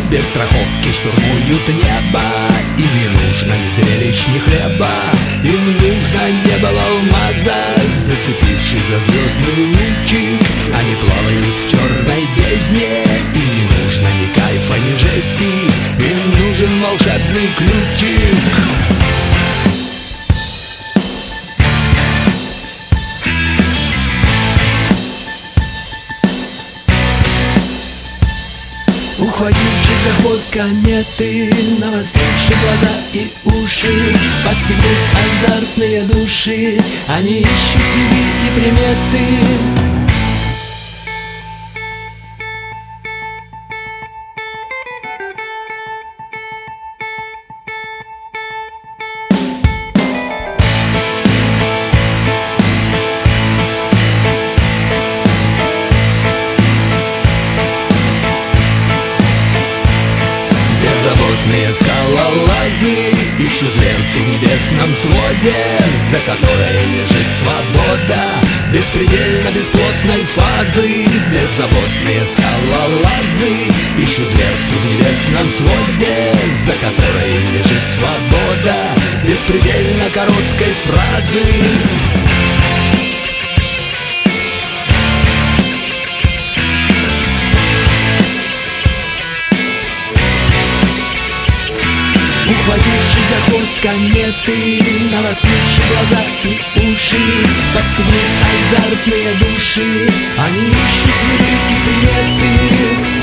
без страховки штурмуют небо. Им не нужно ни зрелищ, ни хлеба, им нужно небо в алмазах. Зацепившись за звездный лучик, они плавают в черной бездне. Им не нужно ни кайфа, ни жести, им нужен волшебный ключик. Ухватившись за хвост кометы, навостривши глаза и уши, подстегнув азартные души, они ищут следы и приметы. Беззаботные скалолазы ищут дверцу в небесном своде, за которой лежит свобода беспредельно бесплотной фазы. Беззаботные скалолазы ищут дверцу в небесном своде, за которой лежит свобода беспредельно короткой фразы. Ухватившись за хвост кометы, навостривши глаза и уши, подстегнув азартные души, они ищут следы и приметы.